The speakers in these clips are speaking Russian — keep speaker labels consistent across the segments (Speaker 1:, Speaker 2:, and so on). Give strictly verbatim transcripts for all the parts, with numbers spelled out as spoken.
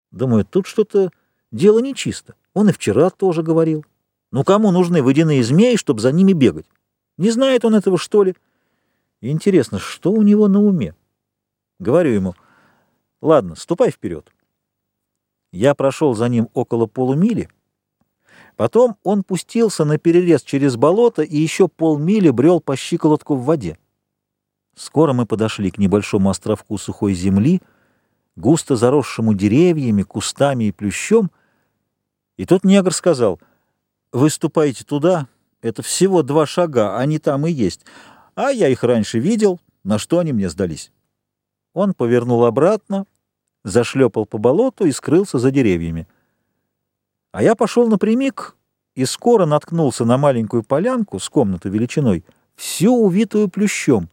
Speaker 1: Думаю, тут что-то дело нечисто. Он и вчера тоже говорил. Ну, кому нужны водяные змеи, чтобы за ними бегать? Не знает он этого, что ли? И интересно, что у него на уме? Говорю ему: ладно, ступай вперед. Я прошел за ним около полумили. Потом он пустился на перерез через болото и еще полмили брел по щиколотку в воде. Скоро мы подошли к небольшому островку сухой земли, густо заросшему деревьями, кустами и плющом, и тот негр сказал: «Вы ступаете туда, это всего два шага, они там и есть, а я их раньше видел, на что они мне сдались». Он повернул обратно, зашлепал по болоту и скрылся за деревьями. А я пошел напрямик и скоро наткнулся на маленькую полянку с комнату величиной, всю увитую плющом.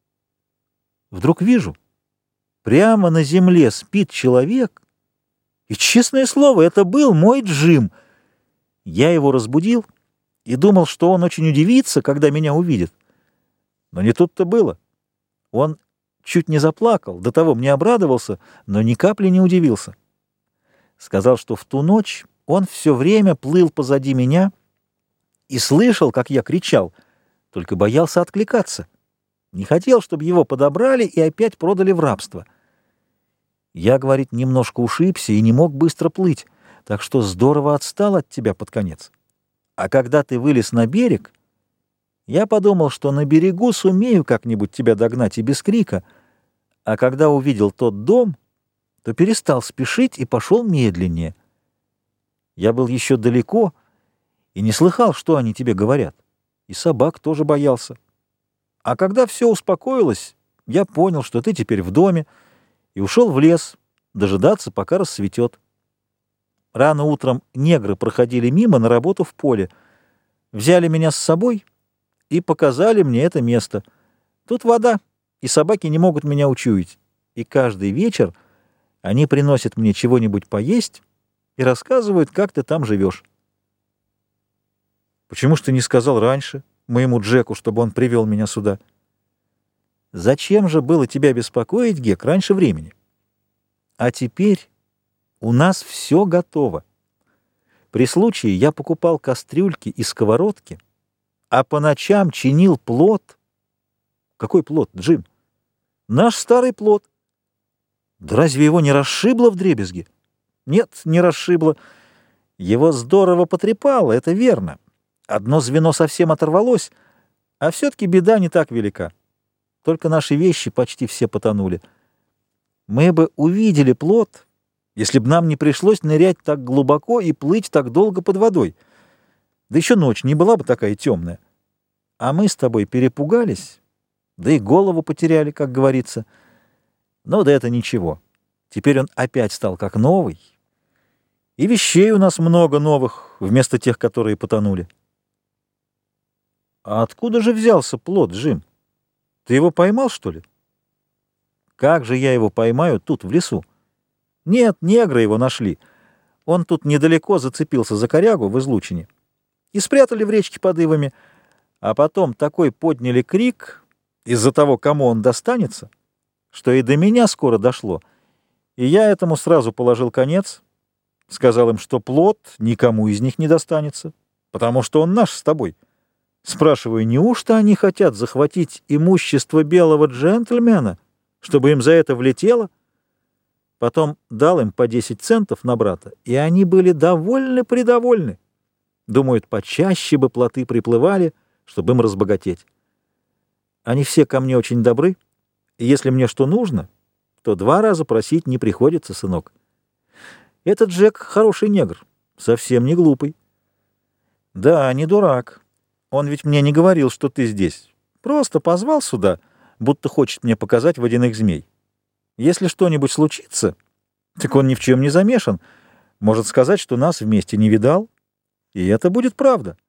Speaker 1: Вдруг вижу, прямо на земле спит человек, и, честное слово, это был мой Джим. Я его разбудил и думал, что он очень удивится, когда меня увидит. Но не тут-то было. Он чуть не заплакал, до того мне обрадовался, но ни капли не удивился. Сказал, что в ту ночь он все время плыл позади меня и слышал, как я кричал, только боялся откликаться. Не хотел, чтобы его подобрали и опять продали в рабство. Я, говорит, немножко ушибся и не мог быстро плыть, так что здорово отстал от тебя под конец. А когда ты вылез на берег, я подумал, что на берегу сумею как-нибудь тебя догнать и без крика, а когда увидел тот дом, то перестал спешить и пошел медленнее. Я был еще далеко и не слыхал, что они тебе говорят, и собак тоже боялся. А когда все успокоилось, я понял, что ты теперь в доме, и ушел в лес дожидаться, пока рассветет. Рано утром негры проходили мимо на работу в поле, взяли меня с собой и показали мне это место. Тут вода, и собаки не могут меня учуять, и каждый вечер они приносят мне чего-нибудь поесть и рассказывают, как ты там живешь. Почему ж ты не сказал раньше моему Джеку, чтобы он привел меня сюда? Зачем же было тебя беспокоить, Гек, раньше времени? А теперь у нас все готово. При случае я покупал кастрюльки и сковородки, а по ночам чинил плот. Какой плот, Джим? Наш старый плот. Да разве его не расшибло вдребезги? Нет, не расшибло. Его здорово потрепало, это верно. Одно звено совсем оторвалось, а все-таки беда не так велика. Только наши вещи почти все потонули. Мы бы увидели плот, если бы нам не пришлось нырять так глубоко и плыть так долго под водой. Да еще ночь не была бы такая темная. А мы с тобой перепугались, да и голову потеряли, как говорится. Но да это ничего. Теперь он опять стал как новый. И вещей у нас много новых, вместо тех, которые потонули. А откуда же взялся плот, Джим? Ты его поймал, что ли? Как же я его поймаю тут, в лесу? Нет, негры его нашли. Он тут недалеко зацепился за корягу в излучине и спрятали в речке под ивами, а потом такой подняли крик из-за того, кому он достанется, что и до меня скоро дошло, и я этому сразу положил конец, сказал им, что плот никому из них не достанется, потому что он наш с тобой. Спрашиваю, неужто они хотят захватить имущество белого джентльмена, чтобы им за это влетело? Потом дал им по десять центов на брата, и они были довольны-предовольны. Думают, почаще бы плоты приплывали, чтобы им разбогатеть. Они все ко мне очень добры, и если мне что нужно, то два раза просить не приходится, сынок. Этот Джек хороший негр, совсем не глупый. Да, не дурак. Он ведь мне не говорил, что ты здесь. Просто позвал сюда, будто хочет мне показать водяных змей. Если что-нибудь случится, так он ни в чем не замешан. Может сказать, что нас вместе не видал, и это будет правда.